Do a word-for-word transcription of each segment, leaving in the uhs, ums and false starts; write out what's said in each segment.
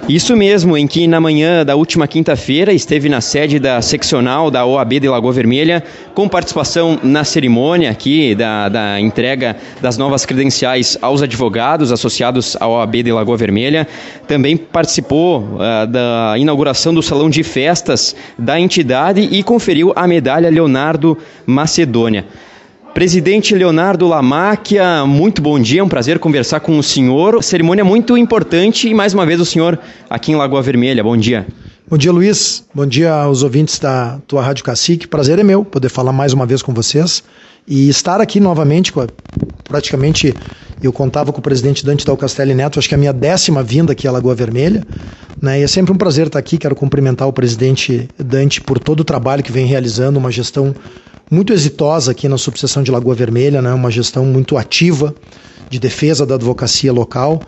Isso mesmo, em que na manhã da última quinta-feira esteve na sede da seccional da O A B de Lagoa Vermelha, com participação na cerimônia aqui da, da entrega das novas credenciais aos advogados associados à O A B de Lagoa Vermelha. Também participou uh, da inauguração do salão de festas da entidade e conferiu a medalha Leonardo Macedônia. Presidente Leonardo Lamacchia, muito bom dia, é um prazer conversar com o senhor. Cerimônia muito importante e mais uma vez o senhor aqui em Lagoa Vermelha. Bom dia. Bom dia, Luiz. Bom dia aos ouvintes da tua Rádio Cacique. Prazer é meu poder falar mais uma vez com vocês e estar aqui novamente. Praticamente eu contava com o presidente Dante Dal Castelli Neto, acho que é a minha décima vinda aqui a Lagoa Vermelha, né? E é sempre um prazer estar aqui. Quero cumprimentar o presidente Dante por todo o trabalho que vem realizando, uma gestão muito exitosa aqui na subseção de Lagoa Vermelha, né? Uma gestão muito ativa de defesa da advocacia local.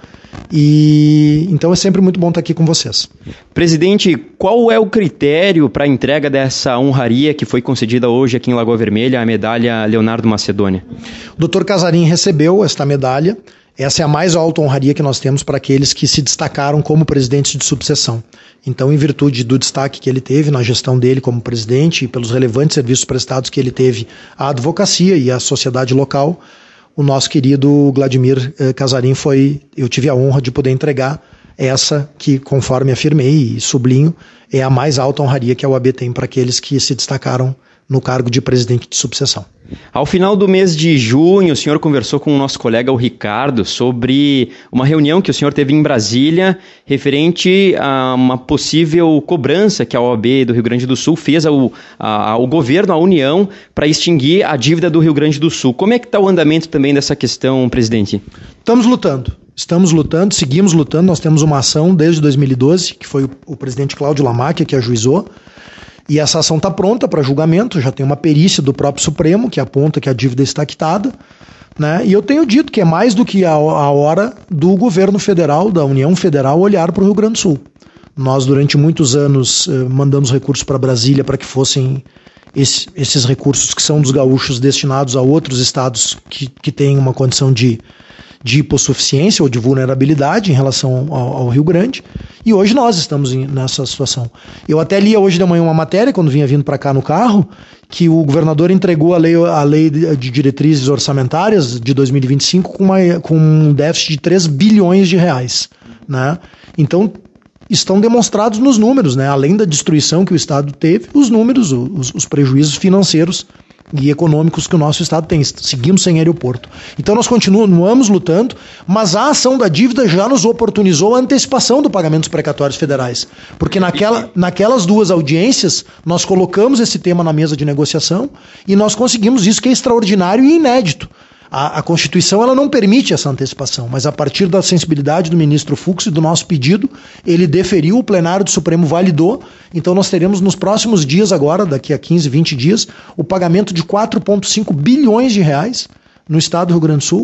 E então é sempre muito bom estar aqui com vocês. Presidente, qual é o critério para a entrega dessa honraria que foi concedida hoje aqui em Lagoa Vermelha, a medalha Leonardo Macedônia? O doutor Casarim recebeu esta medalha. Essa é a mais alta honraria que nós temos para aqueles que se destacaram como presidentes de subseção. Então, em virtude do destaque que ele teve na gestão dele como presidente e pelos relevantes serviços prestados que ele teve à advocacia e à sociedade local, o nosso querido Vladimir eh, Casarim foi, eu tive a honra de poder entregar essa que, conforme afirmei e sublinho, é a mais alta honraria que a O A B tem para aqueles que se destacaram no cargo de presidente de subseção. Ao final do mês de junho, o senhor conversou com o nosso colega, o Ricardo, sobre uma reunião que o senhor teve em Brasília, referente a uma possível cobrança que a O A B do Rio Grande do Sul fez ao, ao governo, à União, para extinguir a dívida do Rio Grande do Sul. Como é que está o andamento também dessa questão, presidente? Estamos lutando. Estamos lutando, seguimos lutando. Nós temos uma ação desde dois mil e doze, que foi o, o presidente Cláudio Lamacchia que ajuizou. E essa ação está pronta para julgamento, já tem uma perícia do próprio Supremo que aponta que a dívida está quitada, né? E eu tenho dito que é mais do que a, a hora do governo federal, da União Federal, olhar para o Rio Grande do Sul. Nós, durante muitos anos, eh, mandamos recursos para Brasília para que fossem esse, esses recursos que são dos gaúchos destinados a outros estados que, que têm uma condição de, de hipossuficiência ou de vulnerabilidade em relação ao, ao Rio Grande. E hoje nós estamos em, nessa situação. Eu até li hoje de manhã uma matéria, quando vinha vindo para cá no carro, que o governador entregou a lei, a lei de diretrizes orçamentárias de dois mil e vinte e cinco com, uma, com um déficit de três bilhões de reais. Né? Então, estão demonstrados nos números, né? Além da destruição que o Estado teve, os números, os, os prejuízos financeiros e econômicos que o nosso Estado tem. Seguimos sem aeroporto. Então nós continuamos lutando, mas a ação da dívida já nos oportunizou a antecipação do pagamento dos precatórios federais. Porque naquela, naquelas duas audiências, nós colocamos esse tema na mesa de negociação e nós conseguimos isso que é extraordinário e inédito. A, a Constituição ela não permite essa antecipação, mas a partir da sensibilidade do ministro Fux e do nosso pedido, ele deferiu, o plenário do Supremo validou, então nós teremos nos próximos dias agora, daqui a quinze, vinte dias, o pagamento de quatro vírgula cinco bilhões de reais no estado do Rio Grande do Sul,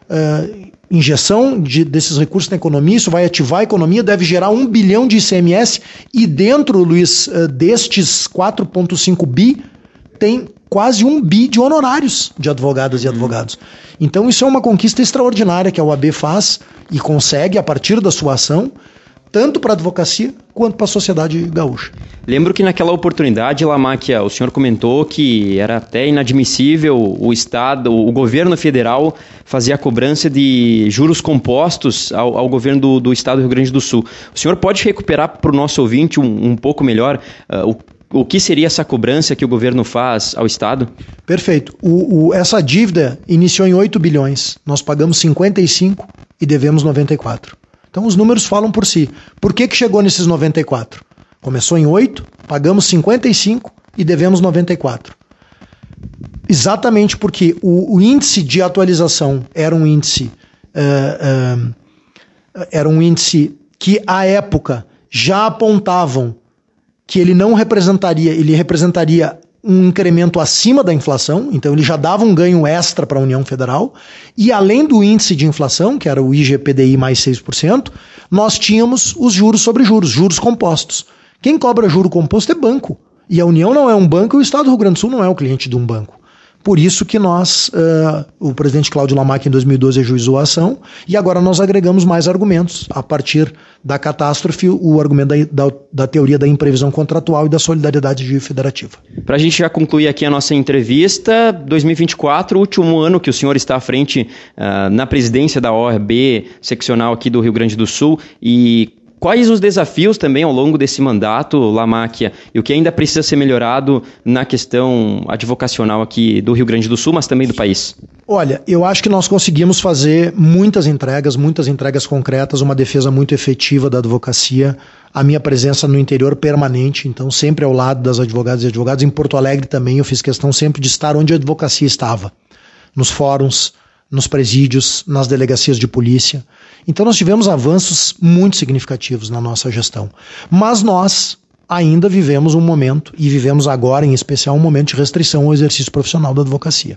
uh, injeção de, desses recursos na economia, isso vai ativar a economia, deve gerar um bilhão de I C M S e dentro, Luiz, uh, destes quatro vírgula cinco bi, tem quase um bi de honorários de advogadas e advogados. Então isso é uma conquista extraordinária que a O A B faz e consegue a partir da sua ação, tanto para a advocacia quanto para a sociedade gaúcha. Lembro que naquela oportunidade, Lamacchia, o senhor comentou que era até inadmissível o Estado, o governo federal fazer a cobrança de juros compostos ao, ao governo do, do Estado do Rio Grande do Sul. O senhor pode recuperar para o nosso ouvinte um, um pouco melhor uh, o O que seria essa cobrança que o governo faz ao Estado? Perfeito. O, o, essa dívida iniciou em oito bilhões. Nós pagamos cinquenta e cinco e devemos noventa e quatro. Então os números falam por si. Por que que chegou nesses noventa e quatro? Começou em oito, pagamos cinquenta e cinco e devemos noventa e quatro. Exatamente porque o, o índice de atualização era um índice, uh, uh, era um índice que à época já apontavam que ele não representaria, ele representaria um incremento acima da inflação, então ele já dava um ganho extra para a União Federal, e além do índice de inflação, que era o I G P D I mais seis por cento, nós tínhamos os juros sobre juros, juros compostos. Quem cobra juro composto é banco, e a União não é um banco e o Estado do Rio Grande do Sul não é o cliente de um banco. Por isso que nós, uh, o presidente Cláudio Lamach em dois mil e doze ajuizou a ação e agora nós agregamos mais argumentos a partir da catástrofe, o argumento da, da, da teoria da imprevisão contratual e da solidariedade federativa. Para a gente já concluir aqui a nossa entrevista, dois mil e vinte e quatro, último ano que o senhor está à frente uh, na presidência da O A B seccional aqui do Rio Grande do Sul, e quais os desafios também ao longo desse mandato, Lamach, e o que ainda precisa ser melhorado na questão advocacional aqui do Rio Grande do Sul, mas também do país? Olha, eu acho que nós conseguimos fazer muitas entregas, muitas entregas concretas, uma defesa muito efetiva da advocacia, a minha presença no interior permanente, então sempre ao lado das advogadas e advogados. Em Porto Alegre também eu fiz questão sempre de estar onde a advocacia estava, nos fóruns, nos presídios, nas delegacias de polícia. Então nós tivemos avanços muito significativos na nossa gestão. Mas nós ainda vivemos um momento, e vivemos agora em especial um momento de restrição ao exercício profissional da advocacia.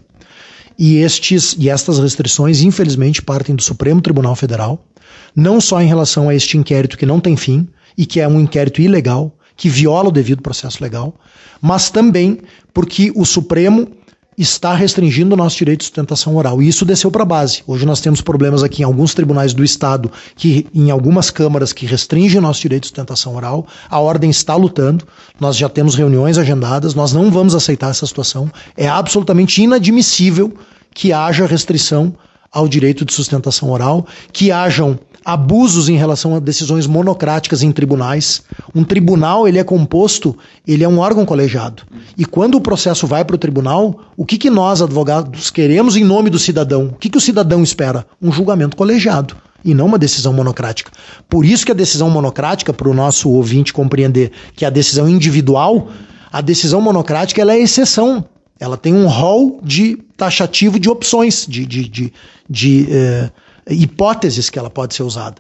E, estes, e estas restrições, infelizmente, partem do Supremo Tribunal Federal, não só em relação a este inquérito que não tem fim, e que é um inquérito ilegal, que viola o devido processo legal, mas também porque o Supremo está restringindo o nosso direito de sustentação oral. E isso desceu para a base. Hoje nós temos problemas aqui em alguns tribunais do Estado, que, em algumas câmaras que restringem o nosso direito de sustentação oral. A ordem está lutando, nós já temos reuniões agendadas, nós não vamos aceitar essa situação. É absolutamente inadmissível que haja restrição ao direito de sustentação oral, que hajam abusos em relação a decisões monocráticas em tribunais. Um tribunal, ele é composto, ele é um órgão colegiado. E quando o processo vai para o tribunal, o que, que nós, advogados, queremos em nome do cidadão? O que, que o cidadão espera? Um julgamento colegiado e não uma decisão monocrática. Por isso que a decisão monocrática, para o nosso ouvinte compreender que a decisão individual, a decisão monocrática ela é exceção. Ela tem um rol de taxativo de opções, de, de, de, de eh, hipóteses que ela pode ser usada.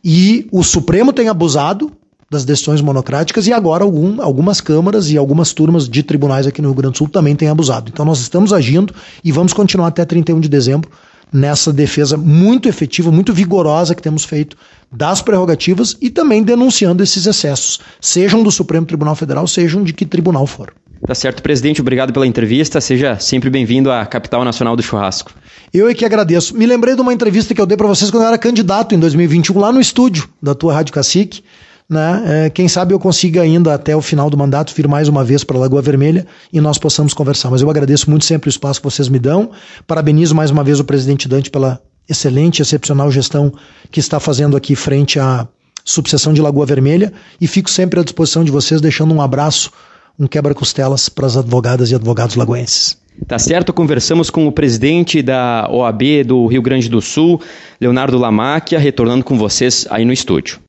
E o Supremo tem abusado das decisões monocráticas e agora algum, algumas câmaras e algumas turmas de tribunais aqui no Rio Grande do Sul também têm abusado. Então nós estamos agindo e vamos continuar até trinta e um de dezembro nessa defesa muito efetiva, muito vigorosa que temos feito das prerrogativas e também denunciando esses excessos, sejam do Supremo Tribunal Federal, sejam de que tribunal for. Tá certo, presidente, obrigado pela entrevista, seja sempre bem-vindo à capital nacional do churrasco. Eu é que agradeço. Me lembrei de uma entrevista que eu dei para vocês quando eu era candidato em dois mil e vinte e um, lá no estúdio da tua Rádio Cacique, né? É, quem sabe eu consiga ainda até o final do mandato vir mais uma vez para a Lagoa Vermelha e nós possamos conversar. Mas eu agradeço muito sempre o espaço que vocês me dão, parabenizo mais uma vez o presidente Dante pela excelente, excepcional gestão que está fazendo aqui frente à subseção de Lagoa Vermelha e fico sempre à disposição de vocês, deixando um abraço, um quebra-costelas para as advogadas e advogados lagoenses. Tá certo, conversamos com o presidente da O A B do Rio Grande do Sul, Leonardo Lamach, retornando com vocês aí no estúdio.